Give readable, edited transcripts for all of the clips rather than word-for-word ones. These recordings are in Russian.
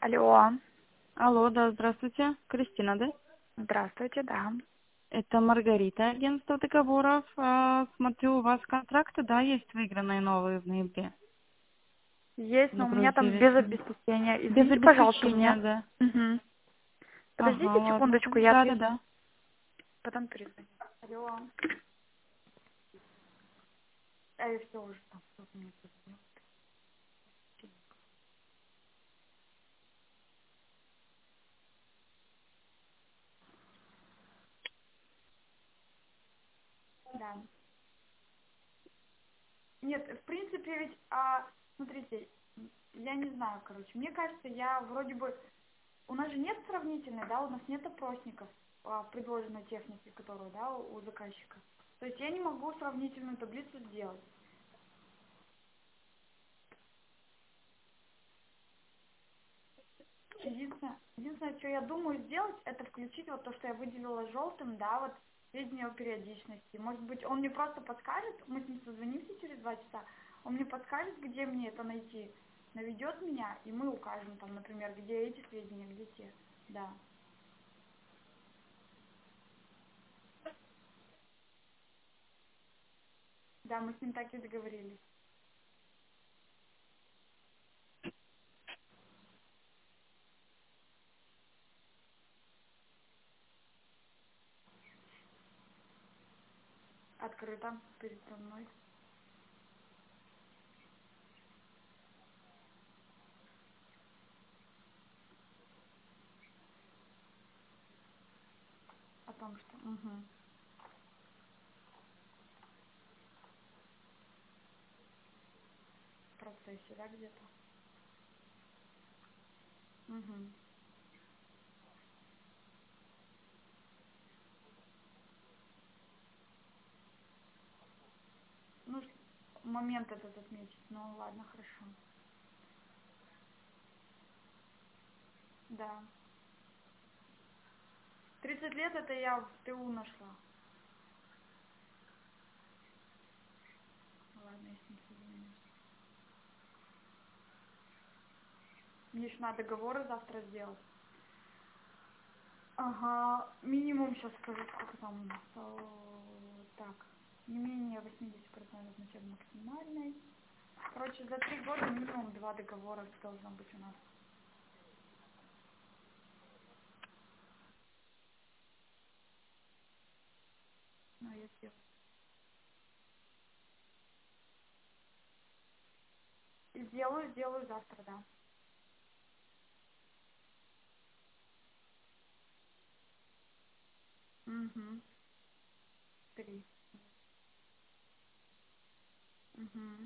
Алло, Алло, да, здравствуйте. Кристина, да? здравствуйте, да. Это Маргарита, агентство договоров. Смотрю, у вас контракты, да, есть выигранные новые в ноябре Есть, но на у меня там Грузии. без обеспечения. Без Извините, пожалуйста, у обеспечения, меня... да. Мгм. Ага, Подождите ладно. секундочку, я Да, да, отвечу, да. потом перезвоню. Алло. Все уже там. Кто-то мне позвонил. Да. Нет, в принципе ведь, смотрите, я не знаю, короче, мне кажется, я вроде бы... У нас же нет сравнительной, да, у нас нет опросников предложенной техники, которую, да, у заказчика. То есть я не могу сравнительную таблицу сделать. Единственное, что я думаю сделать, это включить вот то, что я выделила желтым, да, вот сведения о периодичности. Может быть, он мне просто подскажет, мы с ним созвонимся через 2 часа, он мне подскажет, где мне это найти, наведет меня, и мы укажем там, например, где эти сведения, где те. Да. Да, мы с ним так и договорились. Открыто передо мной. О том, что в процессе, да, где-то. Угу. Ну, момент этот отметить. Ну, ладно, хорошо. Да. 30 лет это я в ТУ нашла. Ладно, я с ним созвонюсь. Мне еще надо договоры завтра сделать. Ага, минимум сейчас скажу, сколько там у нас. Так, не менее 80% начала максимальной. Короче, за 3 года минимум 2 договора должно быть у нас. Ну, я сделаю. И сделаю завтра, да. Угу. 3. Угу.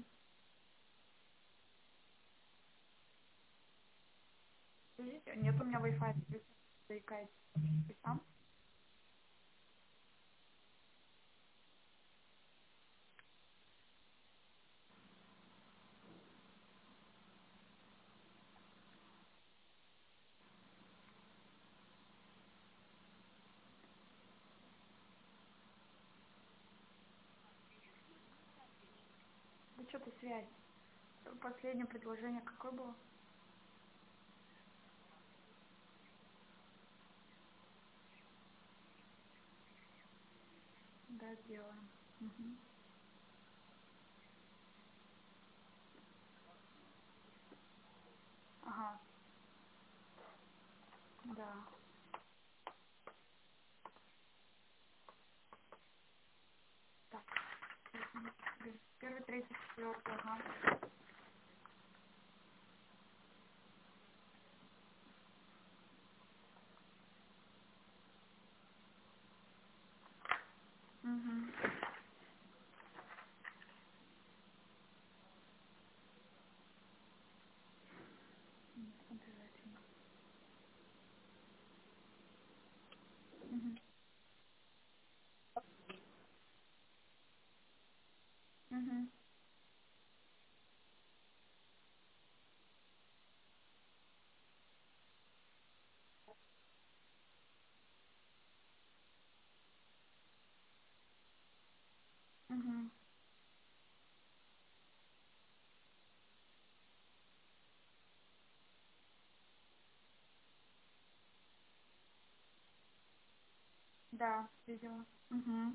Видите, нет у меня Wi-Fi, заикается. Ты сам? Да что-то связь. Последнее предложение какое было? Да, сделаем. Угу. Ага, да. Так, первый, третий, четвертый, ага. Угу. Угу. Угу. Угу. Да, видела. Угу.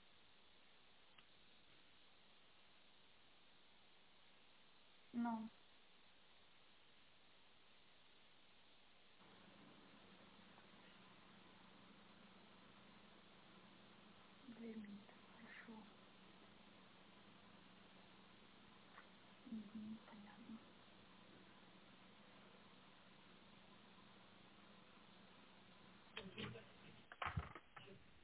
Ну, 2 минуты. Хорошо. Угу, понятно.